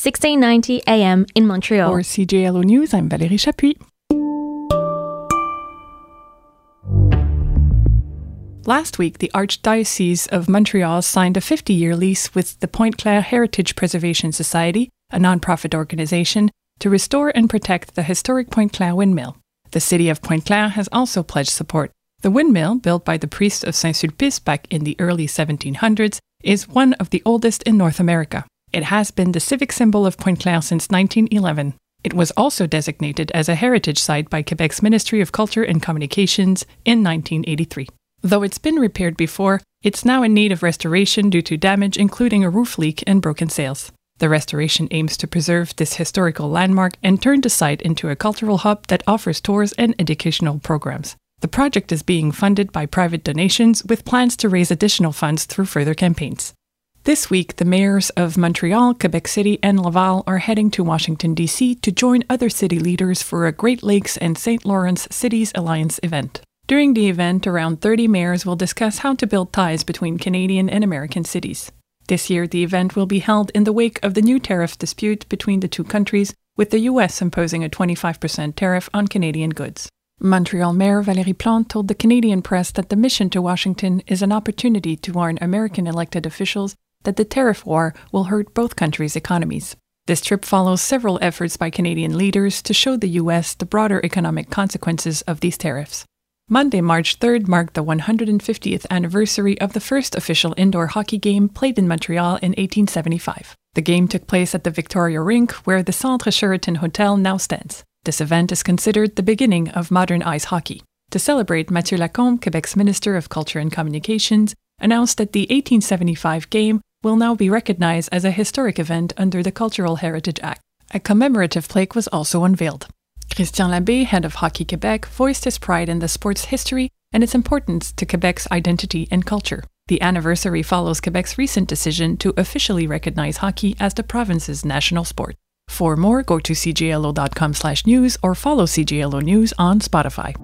1690 AM in Montreal. For CJLO News, I'm Valérie Chapuis. Last week, the Archdiocese of Montreal signed a 50-year lease with the Pointe-Claire Heritage Preservation Society, a non-profit organization, to restore and protect the historic Pointe-Claire windmill. The city of Pointe-Claire has also pledged support. The windmill, built by the priests of Saint-Sulpice back in the early 1700s, is one of the oldest in North America. It has been the civic symbol of Pointe-Claire since 1911. It was also designated as a heritage site by Quebec's Ministry of Culture and Communications in 1983. Though it's been repaired before, it's now in need of restoration due to damage including a roof leak and broken sails. The restoration aims to preserve this historical landmark and turn the site into a cultural hub that offers tours and educational programs. The project is being funded by private donations with plans to raise additional funds through further campaigns. This week, the mayors of Montreal, Quebec City, and Laval are heading to Washington, D.C. to join other city leaders for a Great Lakes and St. Lawrence Cities Alliance event. During the event, around 30 mayors will discuss how to build ties between Canadian and American cities. This year, the event will be held in the wake of the new tariff dispute between the two countries, with the U.S. imposing a 25% tariff on Canadian goods. Montreal Mayor Valérie Plante told the Canadian press that the mission to Washington is an opportunity to warn American elected officials that the tariff war will hurt both countries' economies. This trip follows several efforts by Canadian leaders to show the U.S. the broader economic consequences of these tariffs. Monday, March 3rd marked the 150th anniversary of the first official indoor hockey game played in Montreal in 1875. The game took place at the Victoria Rink, where the Centre Sheraton Hotel now stands. This event is considered the beginning of modern ice hockey. To celebrate, Mathieu Lacombe, Quebec's Minister of Culture and Communications, announced that the 1875 game will now be recognized as a historic event under the Cultural Heritage Act. A commemorative plaque was also unveiled. Christian Labbé, head of Hockey Quebec, voiced his pride in the sport's history and its importance to Quebec's identity and culture. The anniversary follows Quebec's recent decision to officially recognize hockey as the province's national sport. For more, go to cjlo.com/news or follow CJLO News on Spotify.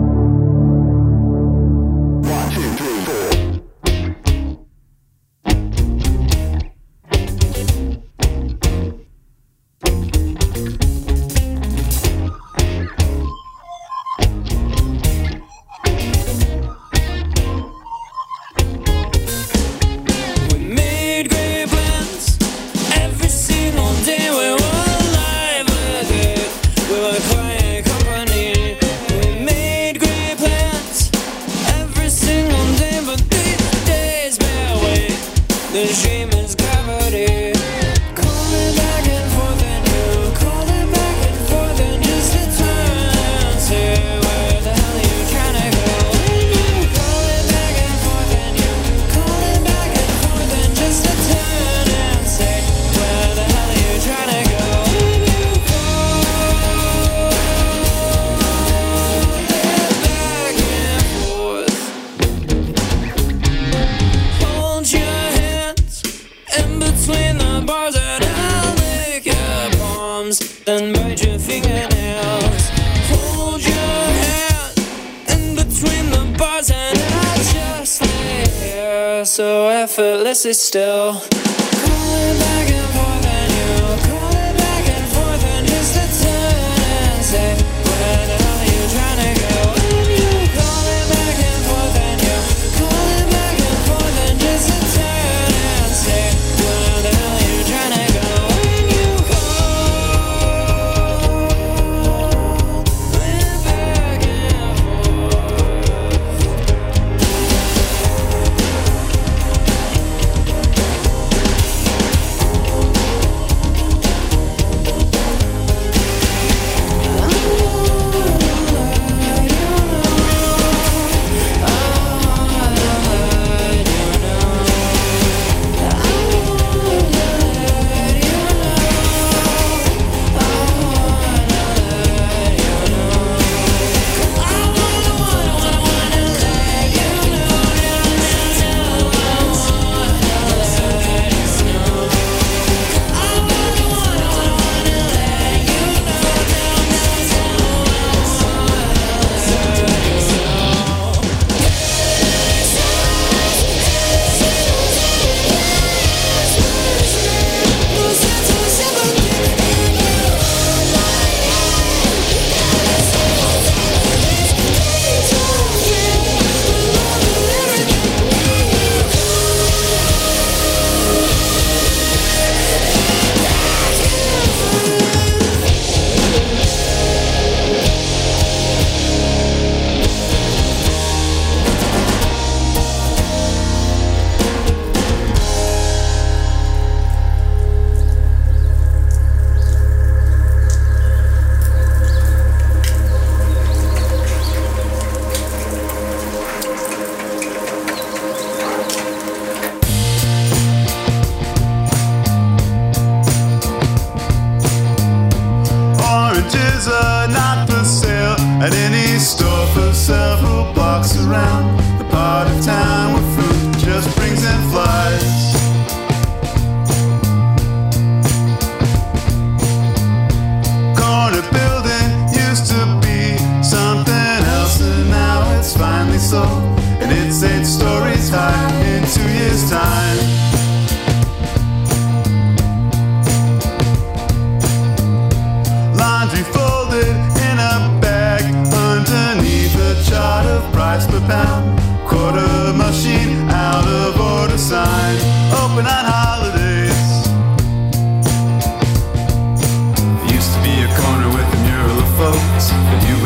And bite your fingernails. Hold your hand in between the bars, and I just lay here so effortlessly still. Calling back and forth, and you calling back and forth, and just to turn and say, where the hell are you trying to go? And you calling back and forth, and you calling back and forth, and just to turn and say, where the hell are you trying to go?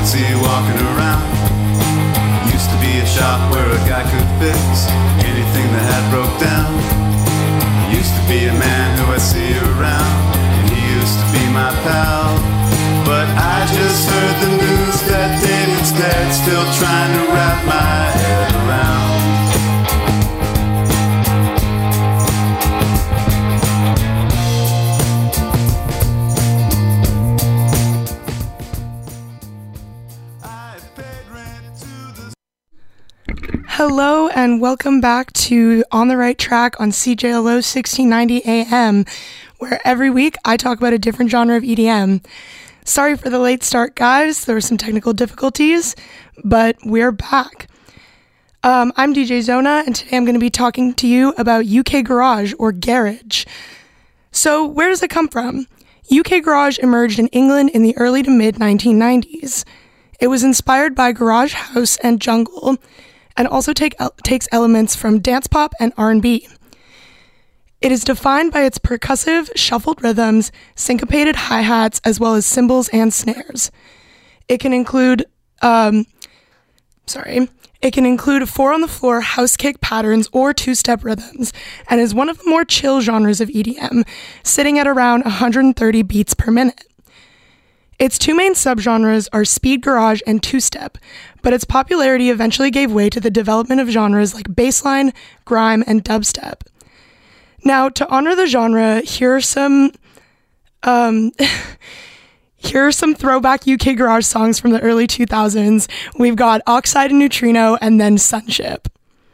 would see you walking around. Used to be a shop where a guy could fix anything that had broke down. Used to be a man who I'd see around, and he used to be my pal. But I just heard the news that David's dead, still trying to wrap my head around. Hello and welcome back to On the Right Track on CJLO 1690 AM, where every week I talk about a different genre of EDM. Sorry for the late start, guys. There were some technical difficulties, but we're back. I'm DJ Zona, and today I'm going to be talking to you about UK Garage, or Garage. So where does it come from? UK Garage emerged in England in the early to mid 1990s. It was inspired by garage house and jungle, and also takes elements from dance pop and R&B. It is defined by its percussive, shuffled rhythms, syncopated hi-hats, as well as cymbals and snares. It can include, four-on-the-floor house kick patterns or two-step rhythms, and is one of the more chill genres of EDM, sitting at around 130 beats per minute. Its two main subgenres are speed garage and two-step, but its popularity eventually gave way to the development of genres like bassline, grime, and dubstep. Now, to honor the genre, here are some throwback UK garage songs from the early 2000s. We've got Oxide and Neutrino, and then Sunship.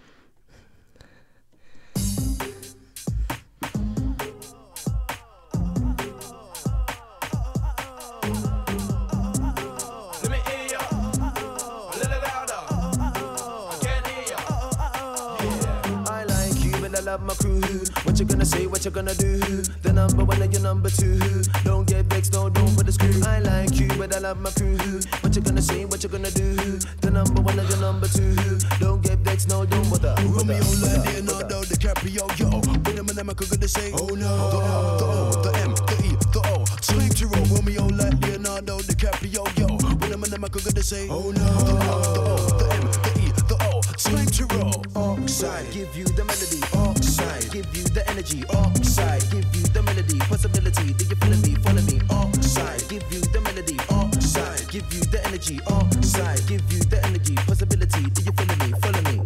Love my crew. What you gonna say, what you gonna do? The number one and your number two. Don't get vexed, no, don't put the screw. I like you, but I love my crew. What you gonna say, what you gonna do? The number one and your number two. Don't get vexed, no, don't put the Romeo, Leonardo, DiCaprio, yo. With them and them, I could gonna say, oh no. The O, the M, the E, the O. Swing to roll, Romeo, Leonardo, DiCaprio, yo. With them and them, I could gonna say, oh no. The O, the M, the E, the O. Swing to roll. Oxide, give you the melody. Oxide, give you the energy. Oxide, give you the melody. Possibility, do you feel me? Follow me. Oxide, give you the melody. Oxide, give you the energy. Oxide, give you the energy. Possibility, do you feel me? Follow me.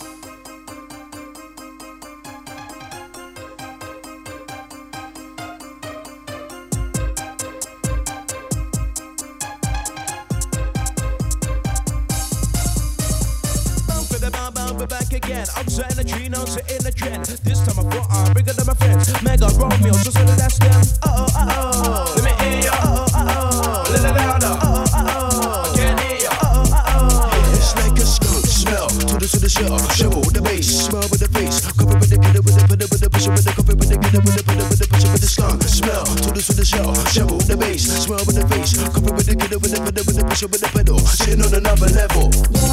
We're back again. Outside the tree, now in the trend. This time I thought I'm bigger than my friends. Mega Romeo, so that's them. Let me hear ya. A little louder. I can't hear ya. It's like a skunk smell. To the shell, shovel the bass, smell with the face. Cover with the kidder with the push with the cover with the kidder with the push with the skunk smell. To the shell, shovel the bass, smell with the face. Cover with the kidder with the push with the pedal. Sitting on another level.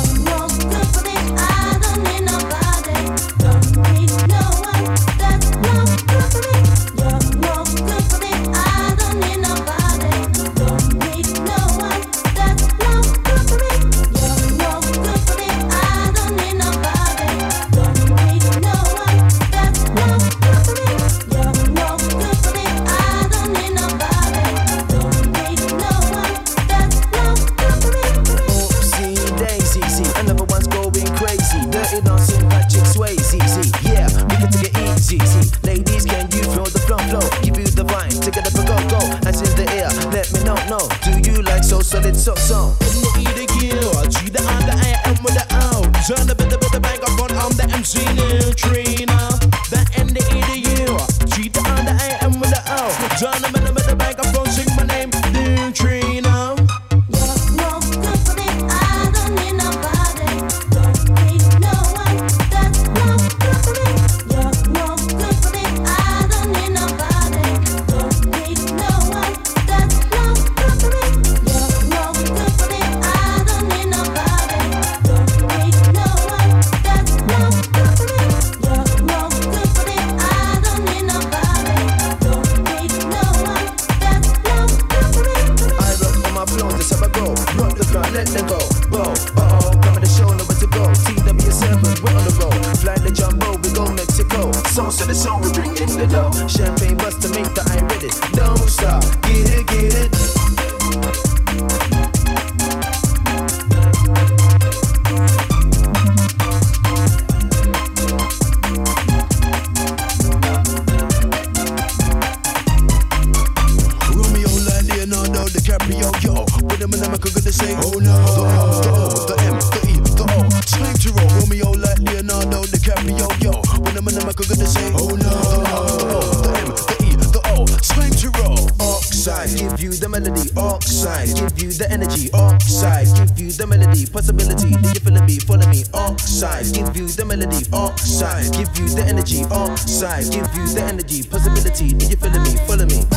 I don't need nobody, don't need no one, that's no good for me. You're no good for me, I don't need nobody, don't need no one, that's no good for me. You're no good for me, I don't need nobody, don't need no one, that's no good for me. You're no good for me, I don't need nobody, don't need no one, that's no good for me. Oopsie daisy, see, another one's going crazy. Dirty dancing Patrick Swayze, yeah, we can take it easy. Ladies, can you feel the flow? Give you the vibe, take it up and go. Hands in the air, let me know. Do you like so solid, so? In the gear, G the R, the I, M with the O. Turn the bit of the bank up on the MC Neutrino. The N, the E, the U. G the R, the I, M with the O. Turn the bit of the bank up on, sing my name, Neutrino. You're no good for me, I don't need nobody, don't need no one, that's no good for me. You're no good for me, I don't need nobody, don't need no one, that's no good for me. You're no good for me, I don't need nobody, don't need no one, that's no good for me. You're no good for me, I don't need nobody, don't need no one, that's no good for me. Leonardo DiCaprio, yo. With them and them I could gonna say, oh no. The M, the E, the O. Time to roll. Romeo like Leonardo DiCaprio, yo. With them and them I could gonna say, oh no. The M, the E, the O. Time to roll. Oxide, give you the melody. Oxide, give you the energy. Oxide, give you the melody. Possibility, do you feel me? Follow me. Oxide, give you the melody. Oxide, give you the energy. Oxide, give you the energy. Possibility, do you feel me? Follow me.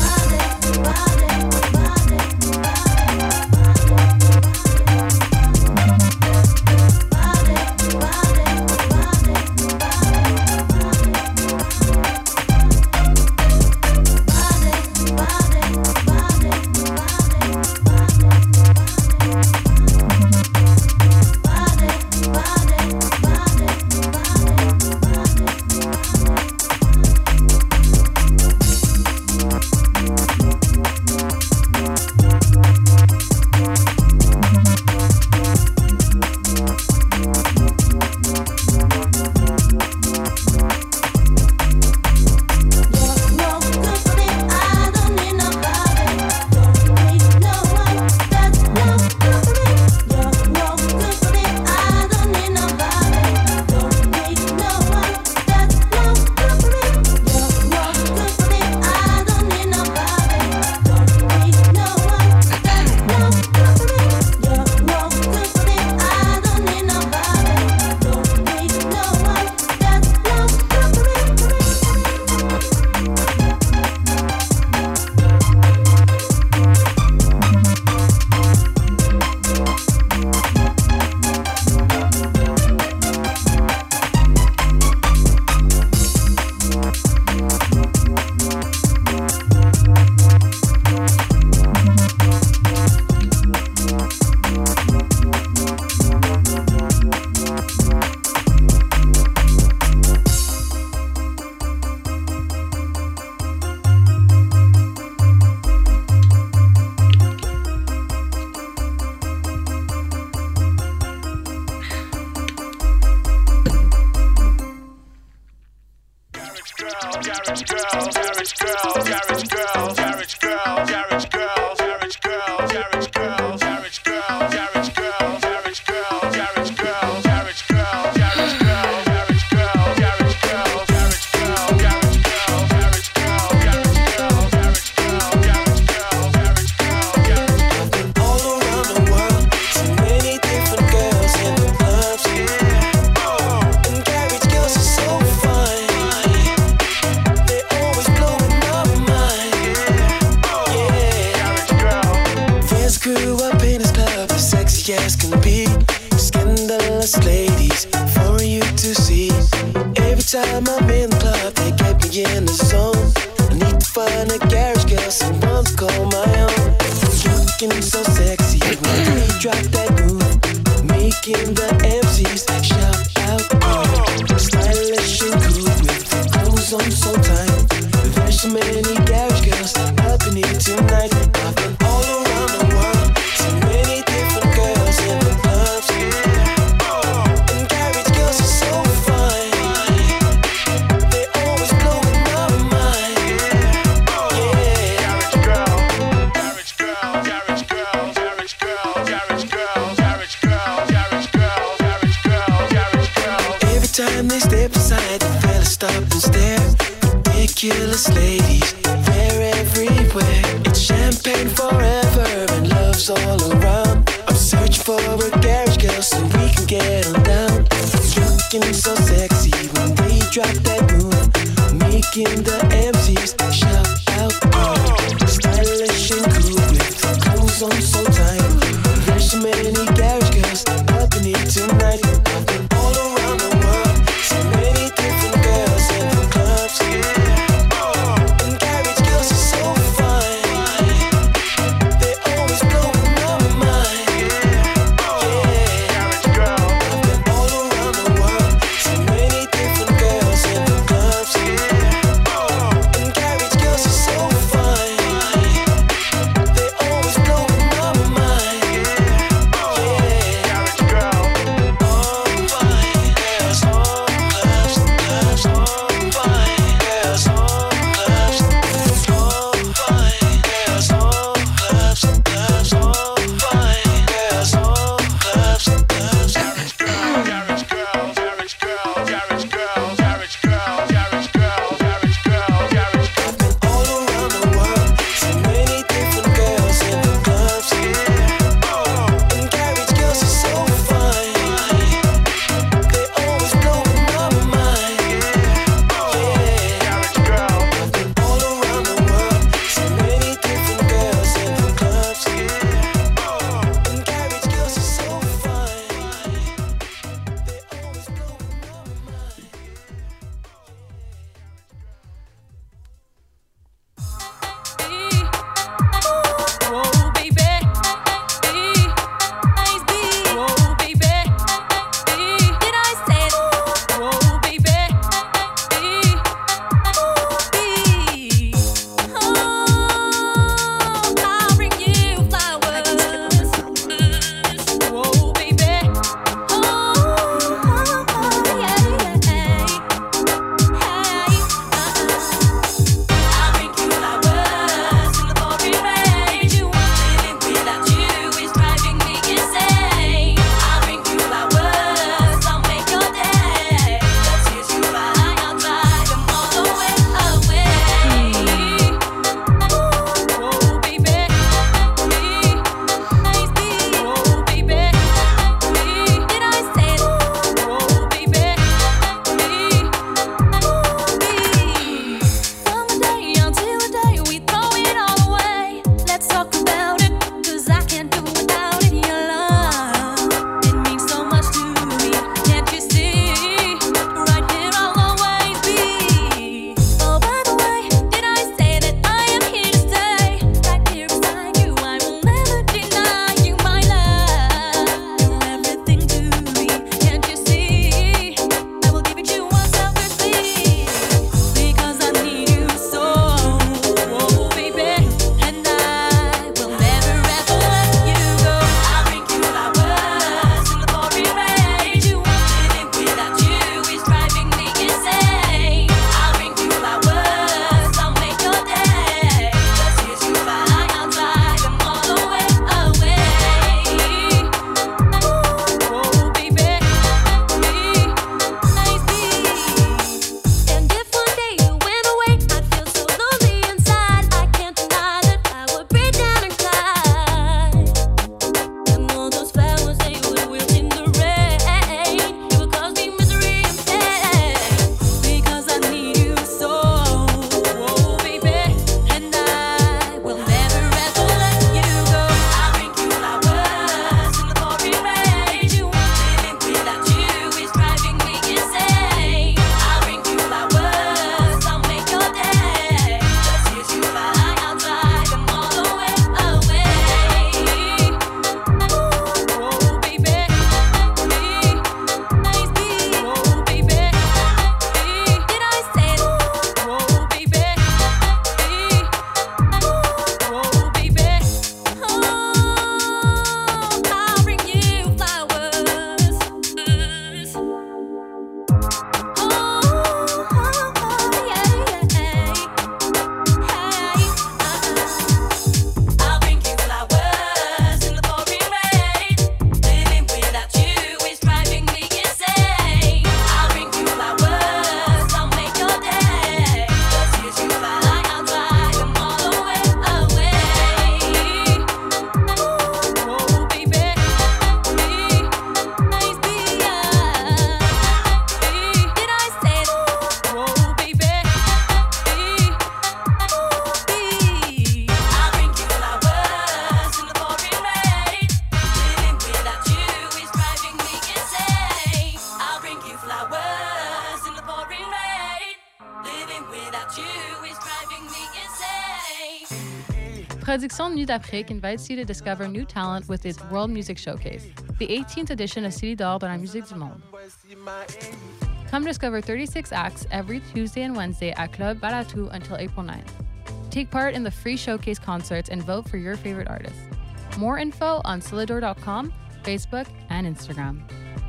Production Nuit d'Afrique invites you to discover new talent with its World Music Showcase, the 18th edition of City d'Or dans la musique du monde. Come discover 36 acts every Tuesday and Wednesday at Club Balatou until April 9th. Take part in the free showcase concerts and vote for your favorite artists. More info on Silidor.com, Facebook, and Instagram.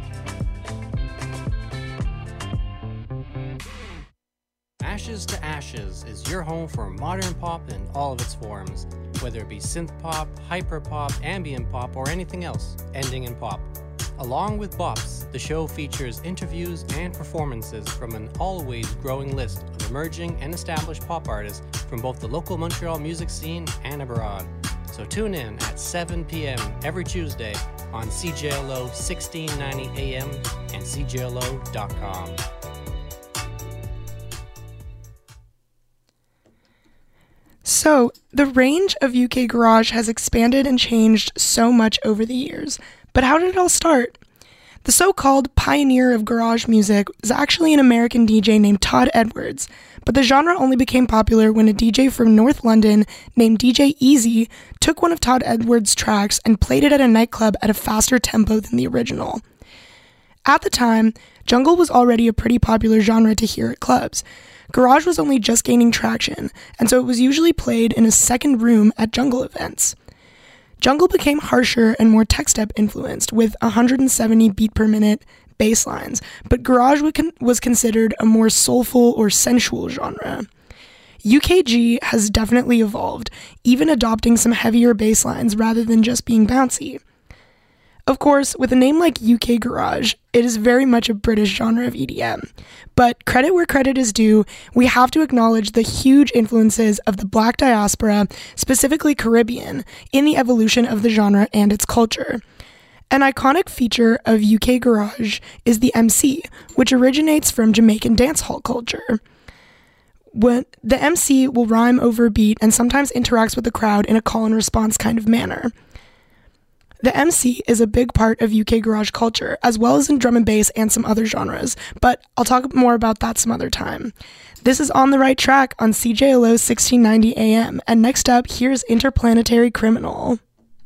Ashes to Ashes is your home for modern pop in all of its forms, whether it be synth pop, hyper pop, ambient pop, or anything else ending in pop. Along with Bops, the show features interviews and performances from an always growing list of emerging and established pop artists from both the local Montreal music scene and abroad. So tune in at 7 p.m. every Tuesday on CJLO 1690 AM and CJLO.com. So, the range of UK garage has expanded and changed so much over the years. But how did it all start? The so-called pioneer of garage music was actually an American DJ named Todd Edwards, but the genre only became popular when a DJ from North London named DJ Easy took one of Todd Edwards' tracks and played it at a nightclub at a faster tempo than the original. At the time, jungle was already a pretty popular genre to hear at clubs. Garage was only just gaining traction, and so it was usually played in a second room at jungle events. Jungle became harsher and more tech-step influenced, with 170 beat per minute bass lines, but garage was considered a more soulful or sensual genre. UKG has definitely evolved, even adopting some heavier bass lines rather than just being bouncy. Of course, with a name like UK Garage, it is very much a British genre of EDM. But credit where credit is due, we have to acknowledge the huge influences of the Black diaspora, specifically Caribbean, in the evolution of the genre and its culture. An iconic feature of UK Garage is the MC, which originates from Jamaican dancehall culture. When the MC will rhyme over a beat and sometimes interacts with the crowd in a call and response kind of manner. The MC is a big part of UK garage culture, as well as in drum and bass and some other genres, but I'll talk more about that some other time. This is On the Right Track on CJLO 1690 AM, and next up, here's Interplanetary Criminal.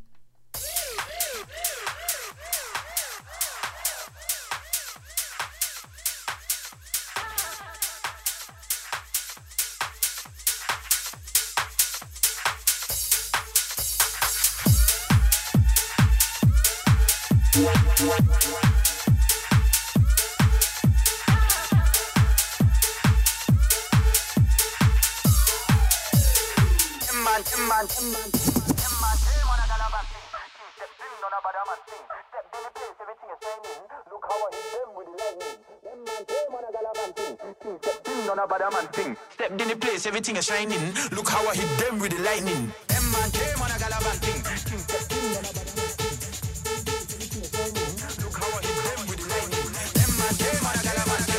Stepped in the place, everything is shining. Look how I hit them with the lightning. Them man came on a galavan thing. Look how I hit them with the lightning. Them man came on a galavan thing.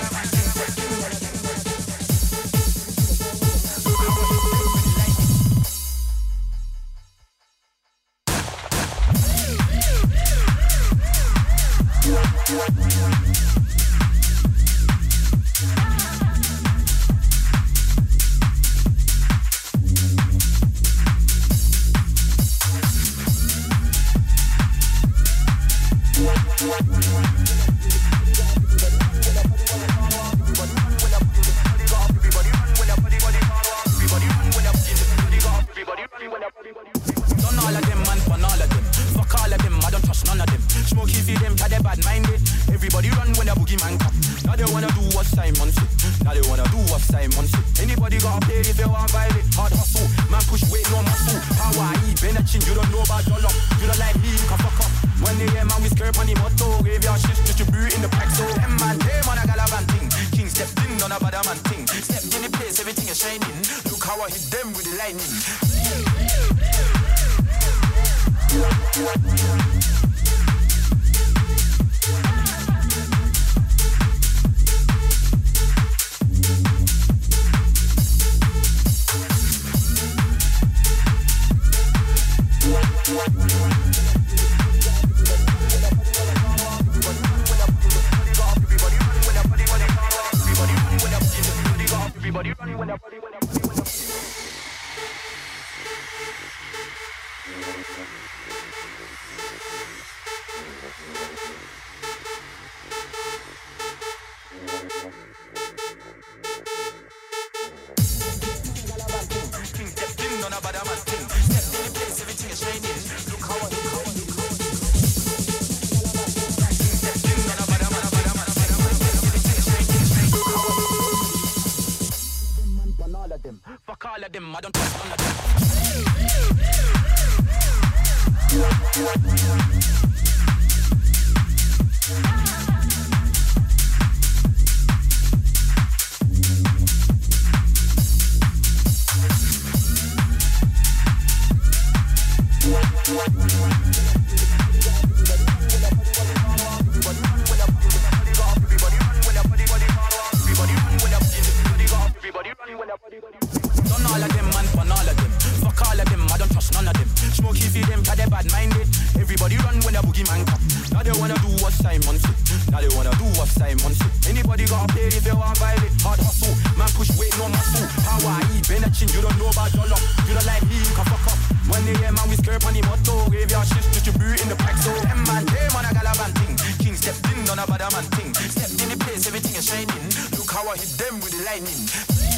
Done all of them, man, fun all of them. Fuck all of them, I don't trust none of them. Smoky for them, cause they bad minded. Everybody run when a boogeyman come. Now they wanna do what Simon said. Now they wanna do what Simon said. Anybody got paid if you want violate. Hard hustle, man push weight, no muscle. Power, Benachin, you don't know about dollar. You don't like me, you can fuck up. When they hear man, we skirt on the motto. Graveyard shifts distribute in the pack. So them man, they man a galavan thing. King stepped in, on a bad man thing. Stepped in the place, everything is shining. Look how I hit them with the lightning.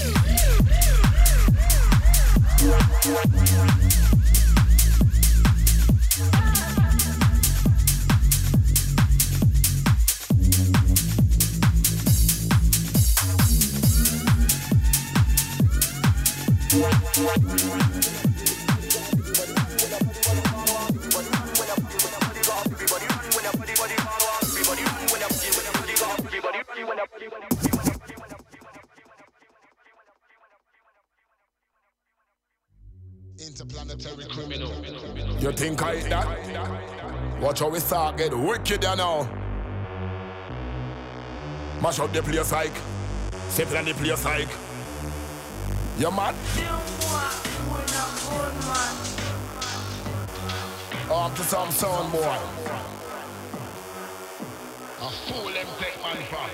Interplanetary criminal. You think I hit that? Watch how we start get wicked now. Mash up the place like, stepping on the place like. You mad? Up to some sound boy. A fool them take man for.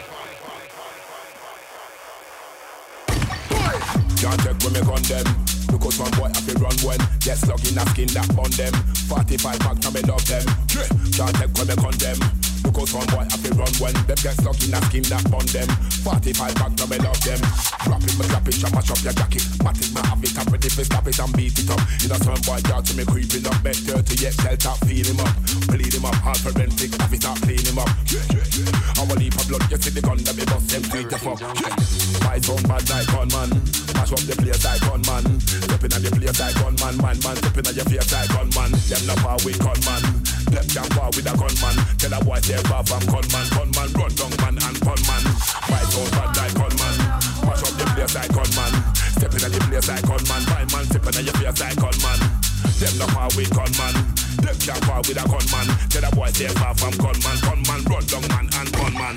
Can't take when me condemn. Because one boy have to run when get slug in a skin that bond them. 45 back to me love them. Can't take when me condemn. Because one boy have to run when them get slug in a skin that bond them. 45 back to me love them. Rap it, me clap it, mash up your jacket. Mat it, me have it, I'm ready to stop it and beat it up. You know some boy down to me creeping up. Bet 30 yet, shell top, feel him up. Bleed him up, hard forensic, have it up, clean him up. I will leave a blood, you see the gun that me bust them tweet the fuck. My son bad like gunman. Mash up the place like gunman. Stepping on the place like gunman. Man, stepping on your face like gunman. Them not power with gunman. Them can't power with a gunman. Tell a boy stay far from gunman. Gunman, run down man and gunman. My son bad like gunman. Mash up the place like gunman. Stepping on the place like gunman. Man, stepping on your face like gunman. Them not power with gunman. Them can't power with a gunman. Tell a boy stay far from gunman. Gunman, run down man and gunman.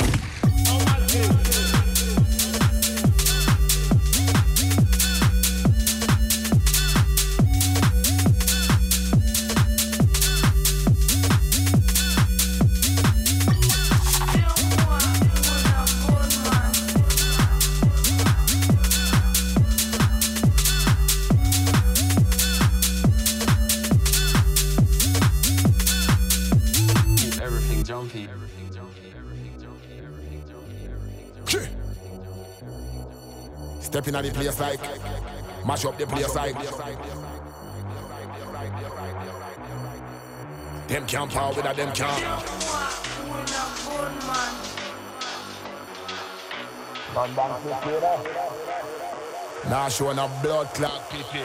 Stepping on the place like, mash up the place like. Them can't power with them can't. Now showing a blood clot pity.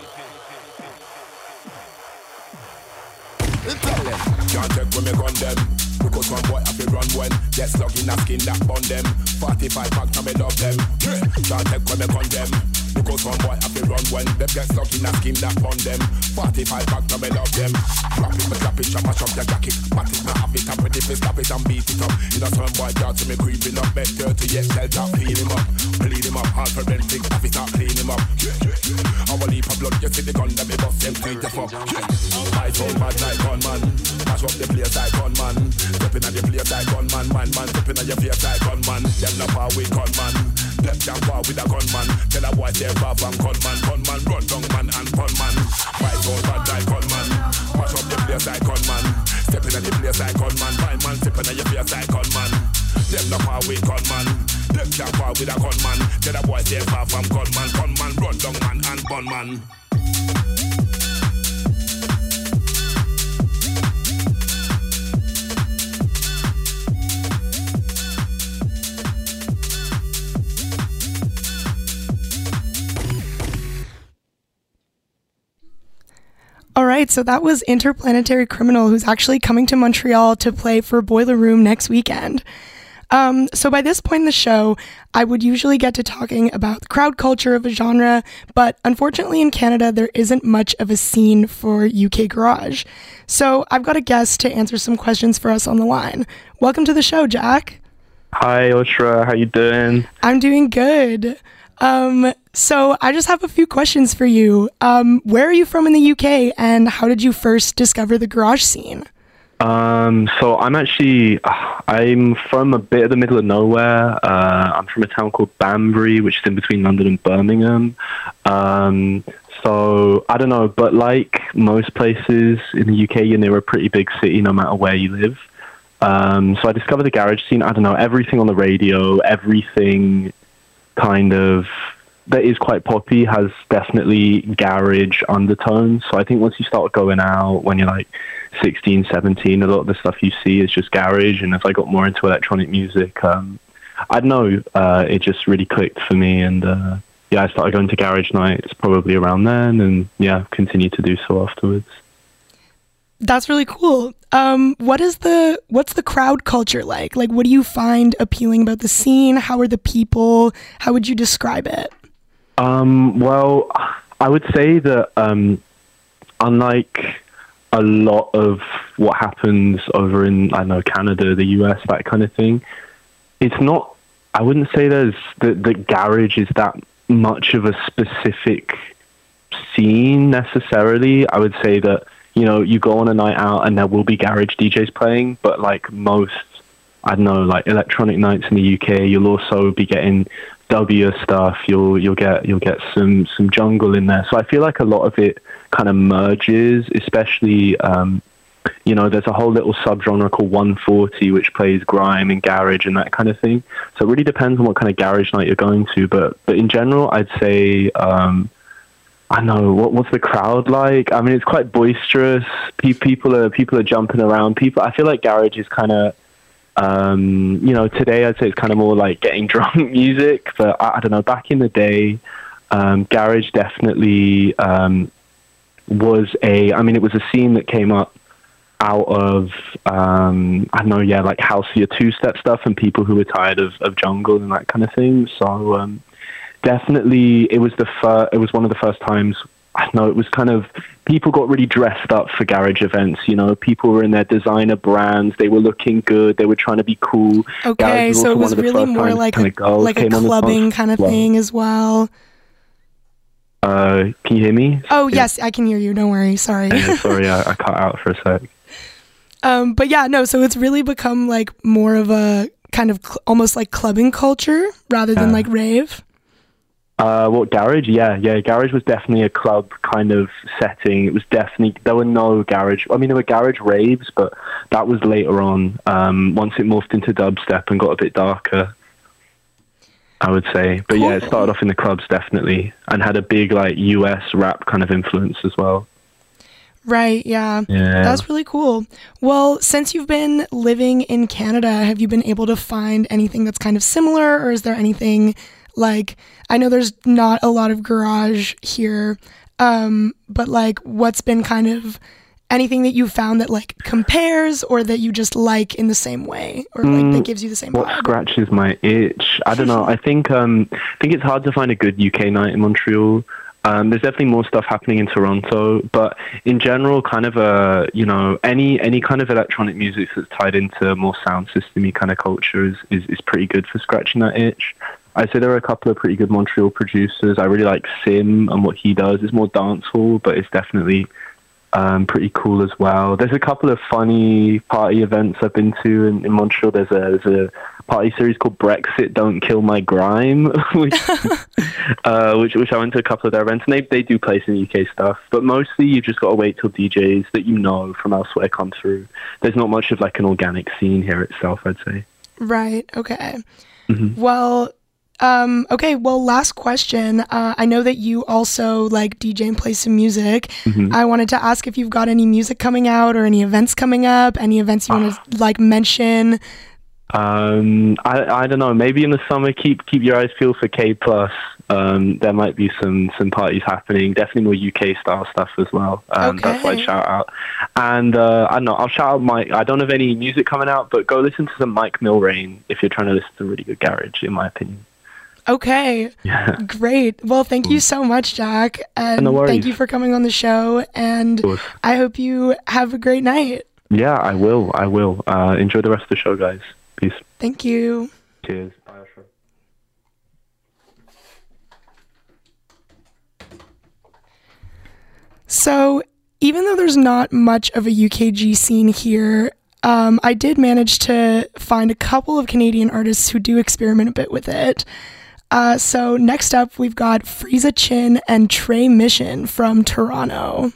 Tell them, can't take when me gun them. Because one boy have to run when get slug in a skin that bond them. 45 back to me love them. Can't take when me gun them. Because one boy have to run when them get slug in a skin that bond them. 45 back to me love them. Rap it, me clap it, mash up your jacket. Mat it, me have it, I'm ready to stop it and beat it up. You know some boy down to me creeping up. Bet 30 yet, shell top, clean him up. Bleed him up, hard forensic, have it up, clean him up. I will leave a blood, you see the gun that me bust them tweet the fuck. I told bad like gunman. Mash up the place like gunman. Stepping on the place like gunman. Man, stepping on your face like gunman. Them not power with gunman. Them can't power with a gunman. Tell a boy stay far from gunman. Gunman, run down man and gunman. My soul bad like gunman. Mash up the place like gunman. Stepping on the place like gunman. Man, stepping on your face like gunman. Them not power with gunman. Them can't power with a gunman. Tell a boy stay far from gunman. Gunman, run down man and gunman. All right, So that was Interplanetary Criminal, who's actually coming to Montreal to play for Boiler Room next weekend. So by this point in the show, I would usually get to talking about the crowd culture of a genre, but unfortunately in Canada, there isn't much of a scene for UK garage. So I've got a guest to answer some questions for us on the line. Welcome to the show, Jack. Hi, Oshra. How you doing? I'm doing good. So I just have a few questions for you. Where are you from in the UK, and how did you first discover the garage scene? So I'm from a bit of the middle of nowhere. I'm from a town called Banbury, which is in between London and Birmingham. So I don't know, but like most places in the UK, you're near a pretty big city no matter where you live. So I discovered the garage scene. I don't know, everything on the radio, everything kind of that is quite poppy has definitely garage undertones. So I think once you start going out when you're like 16, 17, a lot of the stuff you see is just garage. And as I got more into electronic music, I don't know, it just really clicked for me. And I started going to garage nights probably around then, and continued to do so afterwards. That's really cool. What's the crowd culture like? Like, what do you find appealing about the scene? How are the people? How would you describe it? Well, I would say that unlike a lot of what happens over in, I don't know, Canada, the US, that kind of thing, it's not, I wouldn't say there's, the garage is that much of a specific scene necessarily. I would say that, you know, you go on a night out and there will be garage DJs playing, but like most, I don't know, like electronic nights in the UK, you'll also be getting W stuff. You'll get some jungle in there. So I feel like a lot of it kind of merges, especially there's a whole little subgenre called 140 which plays grime and garage and that kind of thing. So it really depends on what kind of garage night you're going to, but in general I'd say I know what's the crowd like. I mean, it's quite boisterous. People are jumping around. I feel like garage is kind of today I'd say it's kind of more like getting drunk music, but I don't know, back in the day, garage definitely was it was a scene that came up out of like houseier two-step stuff and people who were tired of jungle and that kind of thing. So definitely it was one of the first times, I don't know, it was kind of, people got really dressed up for garage events, you know, people were in their designer brands, they were looking good, they were trying to be cool. Okay, so it was really more like a clubbing kind of thing as well. Can you hear me? Oh, yes, I can hear you, don't worry, sorry. Sorry, I cut out for a sec. But yeah, no, so it's really become like more of a kind of almost like clubbing culture rather than like rave. Garage? Yeah, garage was definitely a club kind of setting. It was definitely, there were no garage, I mean, there were garage raves, but that was later on, once it morphed into dubstep and got a bit darker, I would say. But cool. Yeah, it started off in the clubs definitely, and had a big like US rap kind of influence as well. Right, yeah. That's really cool. Well, since you've been living in Canada, have you been able to find anything that's kind of similar, or is there anything like, I know there's not a lot of garage here, but like what's been kind of anything that you found that like compares or that you just like in the same way, or like that gives you the same vibe? What scratches my itch? I don't know. I think it's hard to find a good UK night in Montreal. There's definitely more stuff happening in Toronto, but in general, kind of any kind of electronic music that's tied into more sound system-y kind of culture is pretty good for scratching that itch. I'd say there are a couple of pretty good Montreal producers. I really like Sim and what he does. It's more dancehall, but it's definitely pretty cool as well. There's a couple of funny party events I've been to in Montreal. There's a party series called Brexit Don't Kill My Grime, which I went to a couple of their events, and they do play some UK stuff, but mostly you've just got to wait till DJs that you know from elsewhere come through. There's not much of like an organic scene here itself, I'd say. Right, okay. Mm-hmm. Well, last question. I know that you also like DJ and play some music. Mm-hmm. I wanted to ask if you've got any music coming out or any events coming up, any events you want to like mention. I don't know. Maybe in the summer, keep your eyes peeled for K Plus. There might be some parties happening. Definitely more UK style stuff as well. That's why I shout out. And I don't know. I'll shout out Mike. I don't have any music coming out, but go listen to some Mike Milrain if you're trying to listen to really good garage, in my opinion. Okay. Yeah. Great. Well, thank you so much, Jack. And No worries. thank you for coming on the show. And I hope you have a great night. Yeah, I will. Enjoy the rest of the show, guys. Peace. Thank you. Cheers. Bye, Ashra. So, even though there's not much of a UKG scene here, I did manage to find a couple of Canadian artists who do experiment a bit with it. So next up, we've got Frieza Chin and Trey Mission from Toronto.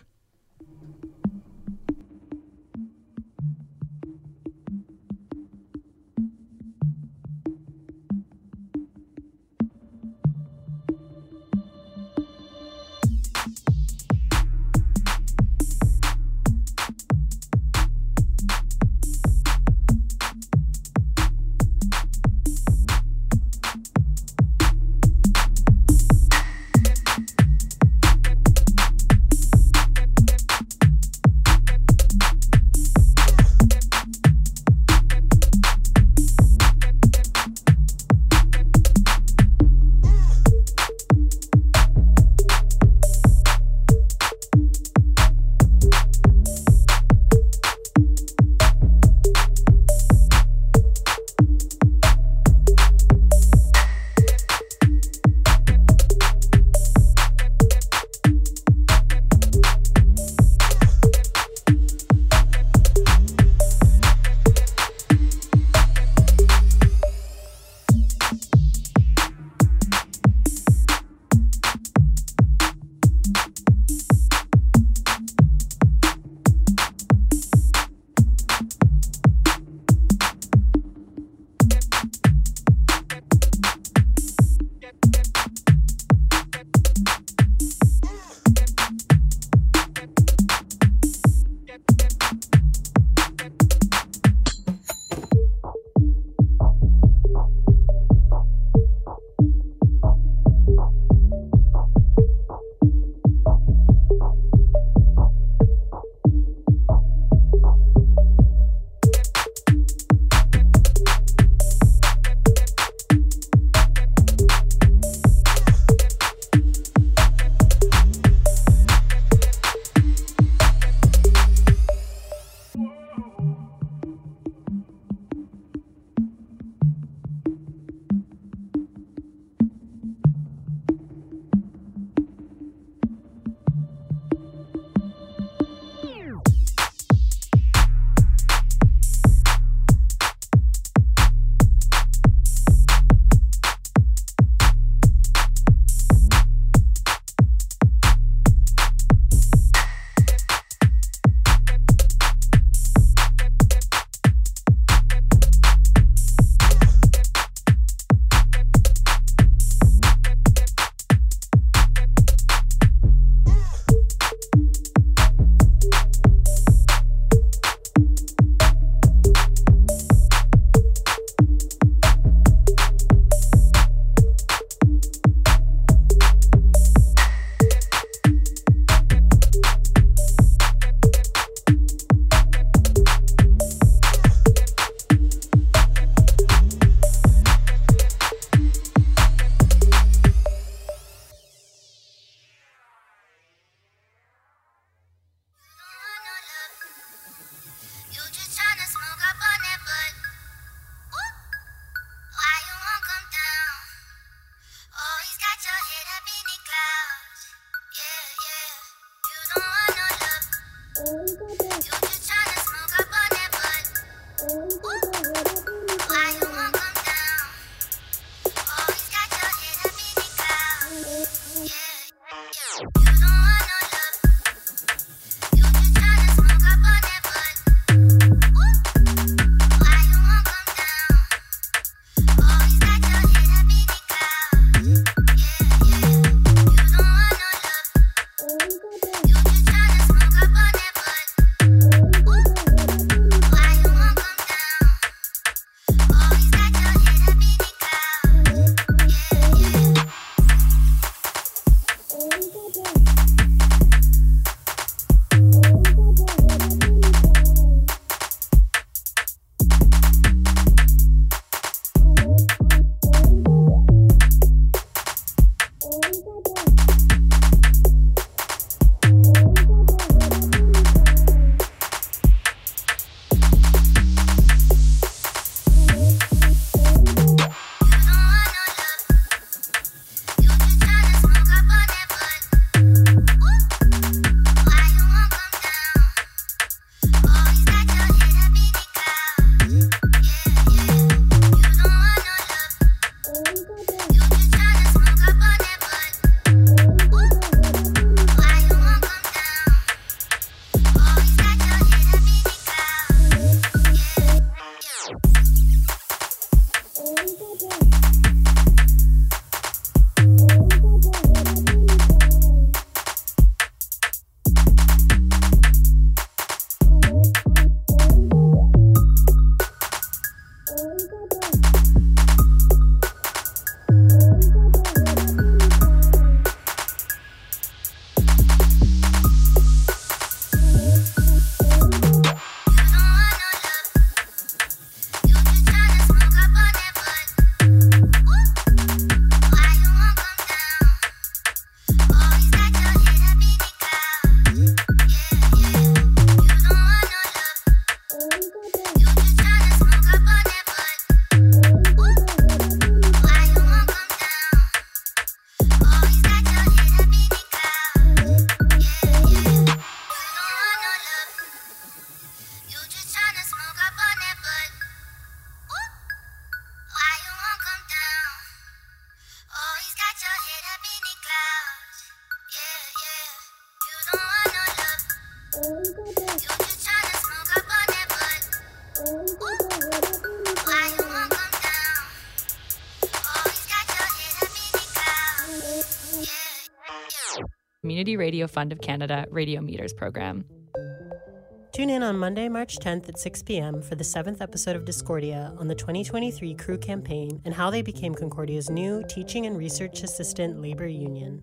Community Radio Fund of Canada Radio Meters program. Tune in on Monday, March 10th at 6 p.m. for the 7th episode of Discordia on the 2023 Crew campaign and how they became Concordia's new Teaching and Research Assistant Labor Union.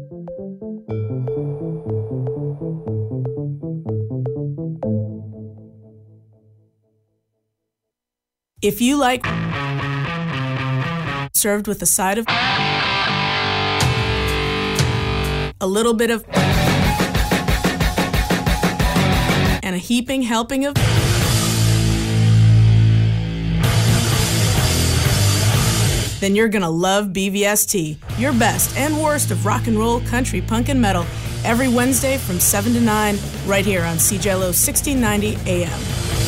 If you like served with a side of a little bit of and a heaping helping of then you're gonna love BVST, your best and worst of rock and roll, country, punk, and metal, every Wednesday from 7 to 9, right here on CJLO 1690 AM.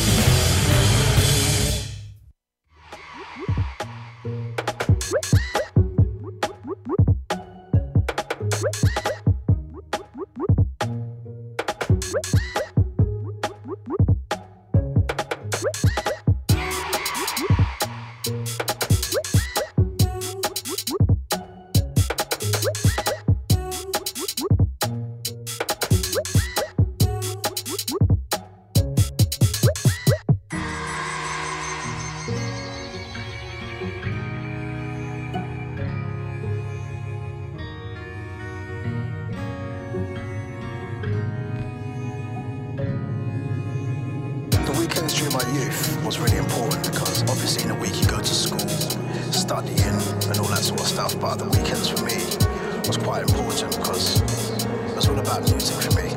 During my youth was really important because obviously in the week you go to school, studying and all that sort of stuff, but the weekends for me was quite important because it was all about music for me.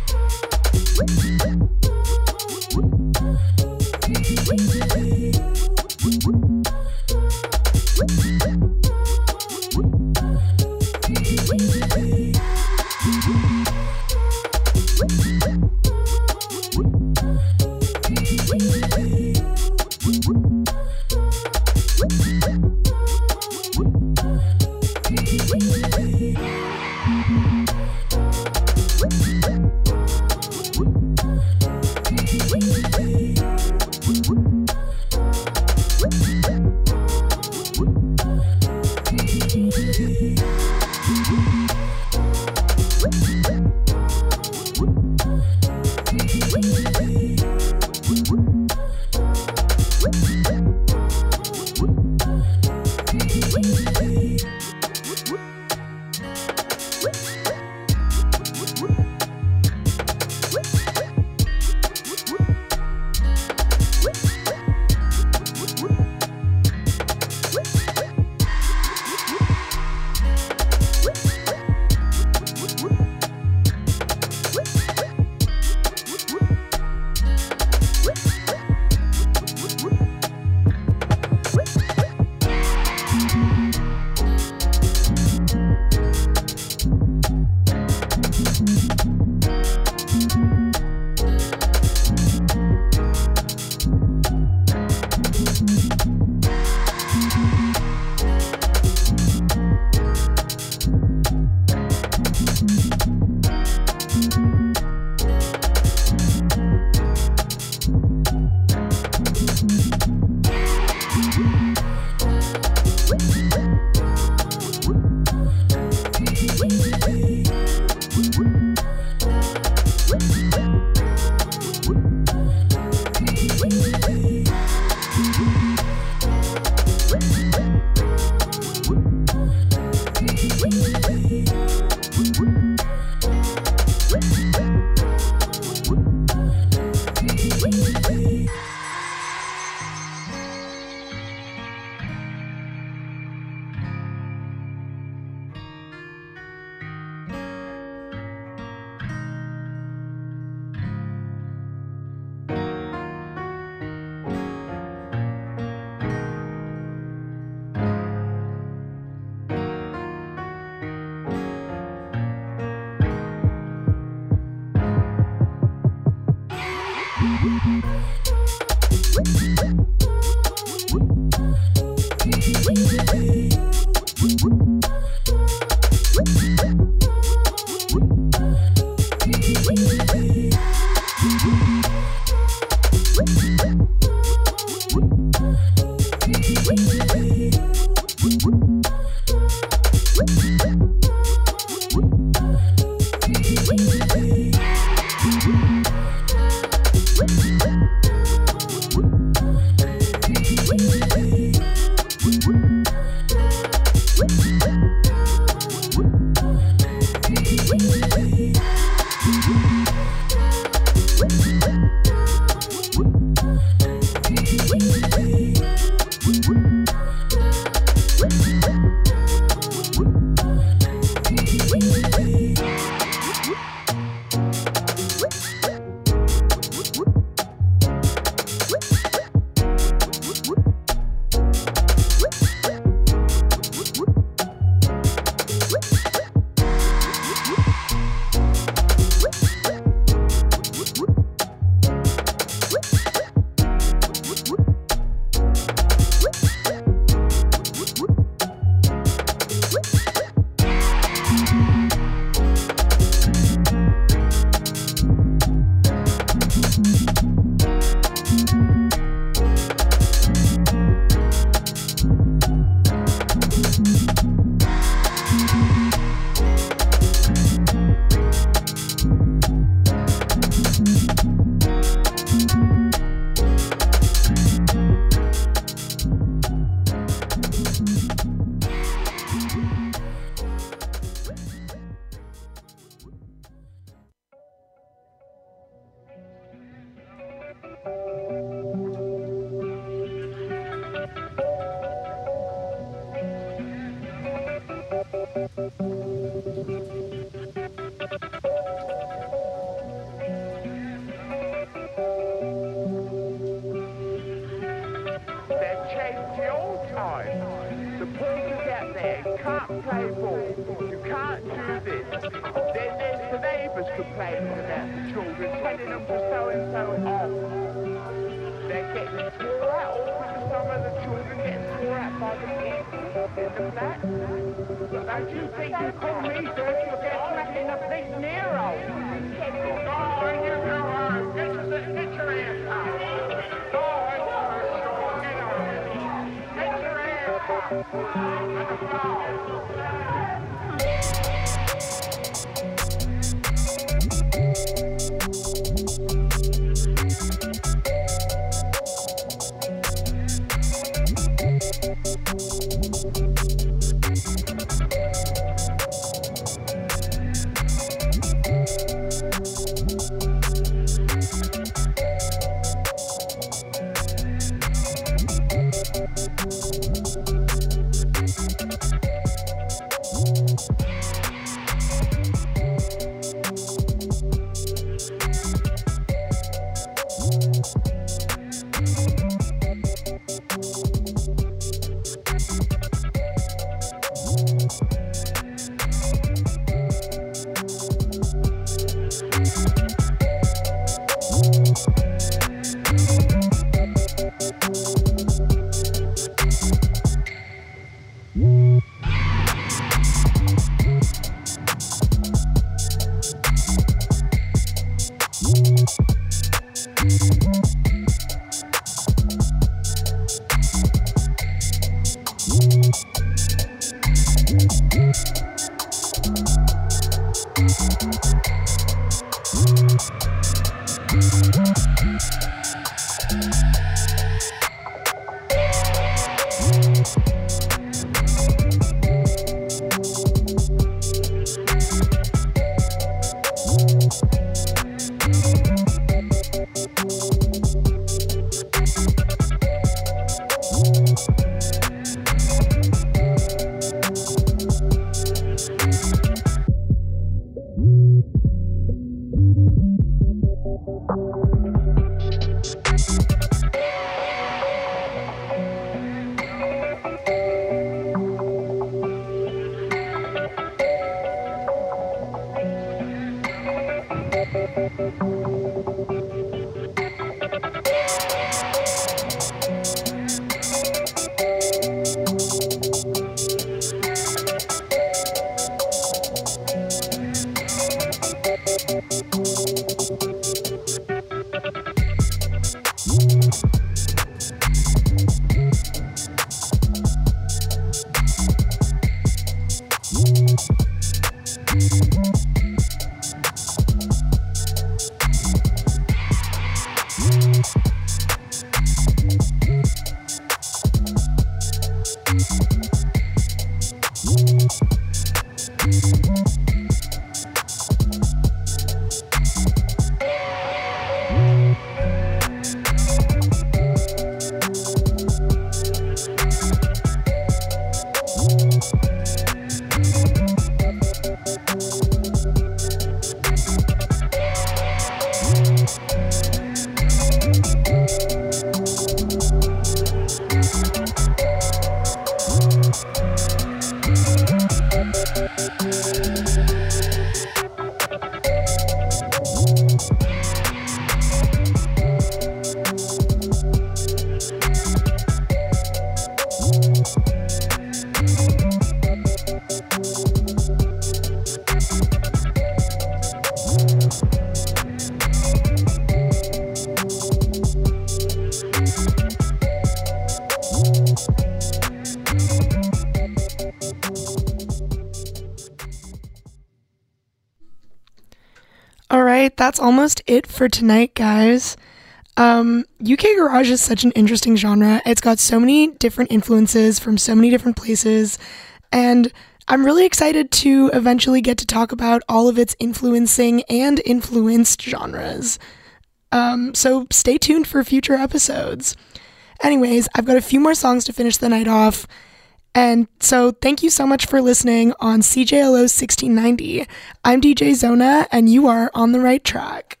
right, that's almost it for tonight, guys. UK garage is such an interesting genre. It's got so many different influences from so many different places, and I'm really excited to eventually get to talk about all of its influencing and influenced genres. So stay tuned for future episodes. Anyways, I've got a few more songs to finish the night off. And so thank you so much for listening on CJLO 1690. I'm DJ Zona, and you are on the right track.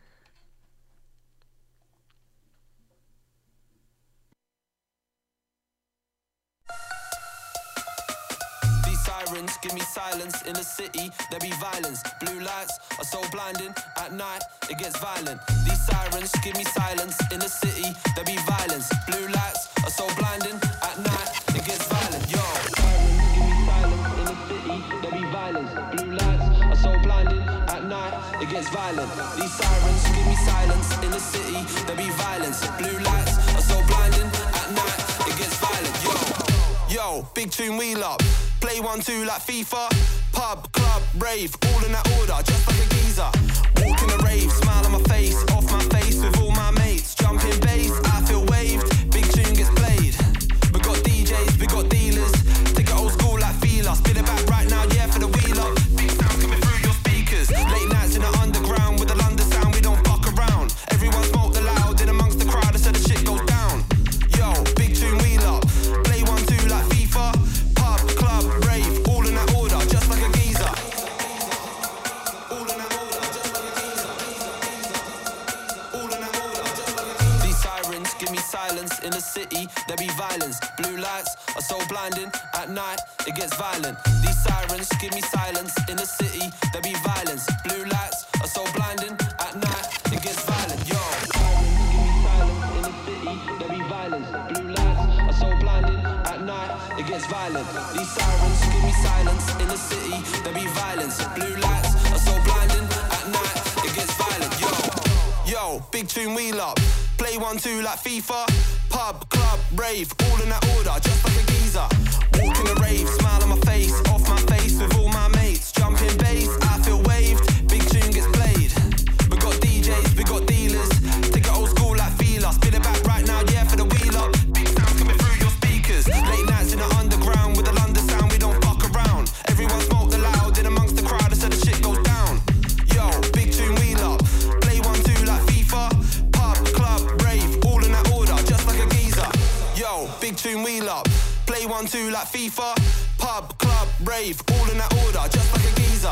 Give me silence in the city, there be violence. Blue lights are so blinding, at night it gets violent. These sirens give me silence in the city, there be violence. Blue lights are so blinding, at night it gets violent. Yo, sirens give me silence in the city, there be violence. Blue lights are so blinding, at night it gets violent. These sirens give me silence in the city, there be violence. Blue lights are so blinding, at night it gets violent. Yo, big tune wheel up. Play 1-2 like FIFA, pub, club, rave, all in that order, just like a geezer. Walk in the rave, smile on my face, off my face with all my mates. Jumping bass, I feel waved, big tune gets played. We got DJs, we got dealers, take it old school like Fila. Spin it back right now, yeah, for the wheel up. Big sound coming through your speakers. Late nights in the underground with the London sound, we don't fuck around. Everyone smoke the loud in amongst the crowd, so the shit goes down. Yo, big tune wheel up, play 1-2 like FIFA. Club, rave, all in that order, just like a geezer. All in that order, just like a geezer. All in that order, just like a geezer. These sirens give me silence in the city, there be violence. Blue lights are so blinding, at night it gets violent. These sirens give me silence in the city, there be violence. Blue lights are so blinding, at night it gets violent. Yo, sirens give me silence in the city, there be violence. Blue lights are so blinding, at night it gets violent. These sirens give me silence in the city, there be violence. Blue lights are so blinding, at night it gets violent. Yo, big tune wheel up, play 1-2 like FIFA, pub, club, rave, all in that order, just like a geezer. Walk in the rave, smile on my face, off my face with all my mates. Jumping bass, I feel waved, big tune gets played. We got DJs, we got dealers, take it old school like Fila. Spin it back right now, yeah, for the wheel up. Big sound coming through your speakers. Late nights in the underground with the London sound, we don't fuck around. Everyone smoke the loud in amongst the crowd, so the shit goes down. Yo, big tune wheel up, play 1-2 like FIFA, pub, club, rave, all in that order, just like a geezer. Yo, big tune wheel up, play 1-2 like FIFA, pub, club, rave, all in that order, just like a geezer.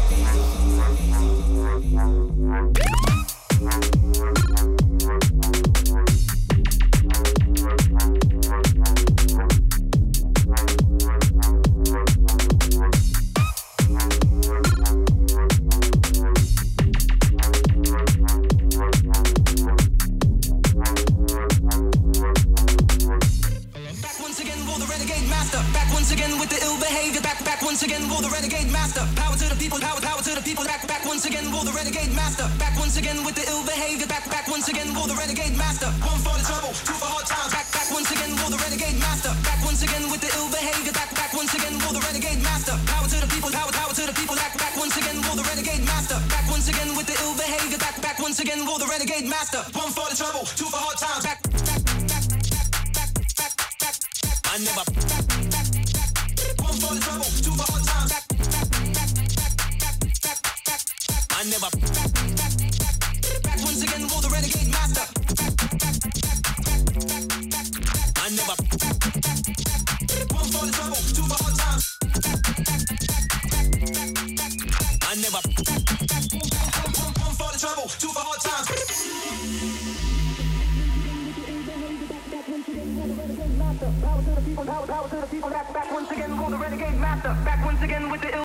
Once again, will the renegade master. Power to the people, power to the people. Back once again, will the renegade master. Back once again with the ill behavior. Back once again, will the renegade master. One for the trouble, two for hard times. Back once again, will the renegade master. Back once again with the ill behavior. Back once again, will the renegade master. Power to the people, power to the people. Back once again, will the renegade master. Back once again with the ill behavior. Back once again, will the renegade master. One for the trouble, two for hard times. Back. I never. One for the trouble, two for hard times. I never. Back once again, will the renegade master. I never. One for the trouble, two for hard times. I never. One for the trouble, two for hard times. Power to the people, power to the people. Back once again, will the renegade master. Back once again with the ill.